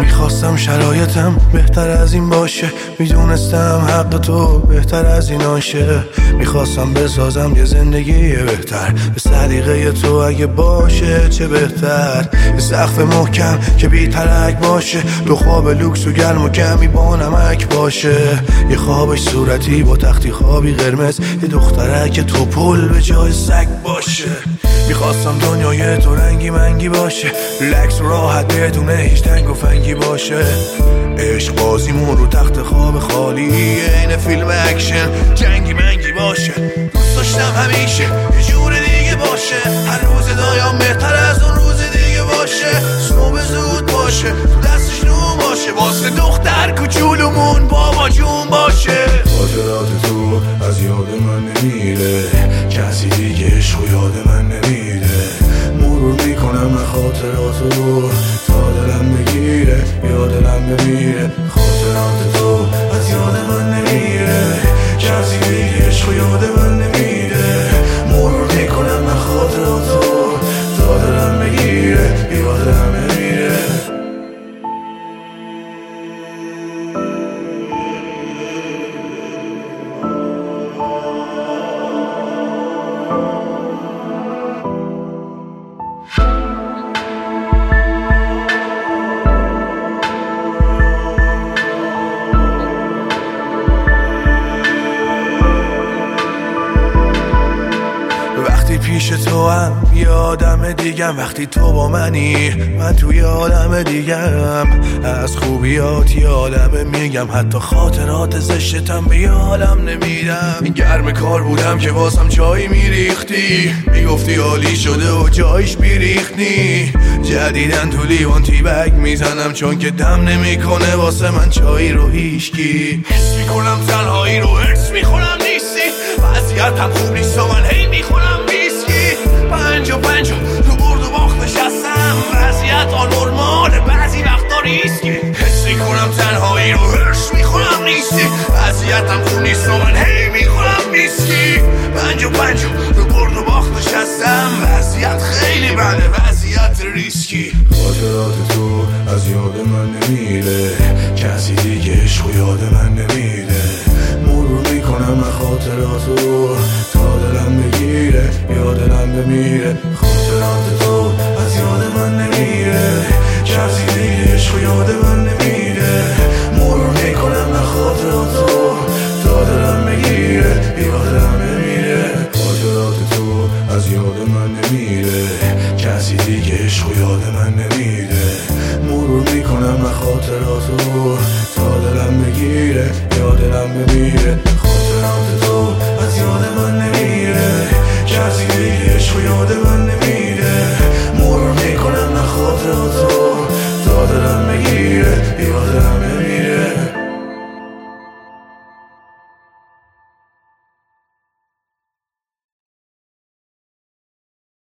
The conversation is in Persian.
میخواستم شرایطم بهتر از این باشه، میدونستم حق تو بهتر از این آشه. میخواستم بسازم یه زندگی بهتر به سلیقه تو، اگه باشه چه بهتر. یه سقف محکم که بی ترک باشه، دو خواب لوکس و گرم و کمی با نمک باشه. یه خوابش صورتی با تختی خوابی قرمز، یه دخترک تو پل به جای سگ باشه. میخواستم دنیای تو رنگی منگی باشه، ریلکس و راحت بدون هیچ تنگ و فنگی باشه. عشق بازیمون رو تخت خواب خالی، این فیلم اکشن جنگی منگی باشه. دوست داشتم همیشه یه جور دیگه باشه، هر روز دایم بهتر از اون روز دیگه باشه. صبح زود باشه، تو دستش نون باشه، واسه دختر کوچولومون بابا جون باشه. خاطرات تو از یاد من نمیره، کسی دیگه عشق و یاد من نمیده. مرور میکنم خاطراتو تا دلم بگیره یا دلم بمیره. خاطرات تو از یاد من نمیره، کسی دیگه عشق و یاد من نمیده. مرور میکنم خاطراتو تا دلم بگیره یا دلم بمیره. پیش تو هم یه آدم دیگم، وقتی تو با منی من توی عالم دیگم. از خوبیات یادم میگم، حتی خاطرات زشتم به یادم نمیدم. گرم کار بودم که واسم چای میریختی، میگفتی عالی شده و جایش بیریختی. جدیدن تو لیوان تی بگ میزنم، چون که دم نمیکنه واسه من چای رو هیشکی. حس میکنم تنهایی رو، حس میخونم نیستی، وضعیتم خوب نیست و من هی میخونم پنج و تو برد و باخت نشستم. وضعیت آنورماله، بعضی وقتا ریسکی. حس میکنم تنهایی رو، هرش میخونم نیستی، وضعیتم خوب نیست و من هی میخونم میسکی. پنج و تو برد و باخت نشستم، وضعیت خیلی بده، وضعیت ریسکی. خاطرات تو از یاد من نمیره، کسی دیگه عشق و یاد من نمیده. مرور میکنم خاطراتو تا دلم بگیره یا دلم بمیره. خاطرات تو از یاد من نمیره، کسی دیگه عشق و یاد من نمیده. مرور میکنم خاطراتو تا دلم بگیره یا دلم بمیره. خاطرات تو از یاد من نمیره، کسی دیگه عشق و یاد من نمیده. مرور میکنم خاطراتو تا دلم بگیره یا دلم بمیره. خاطرات تو از یاد من نمیره، کسی دیگه عشق و یاد من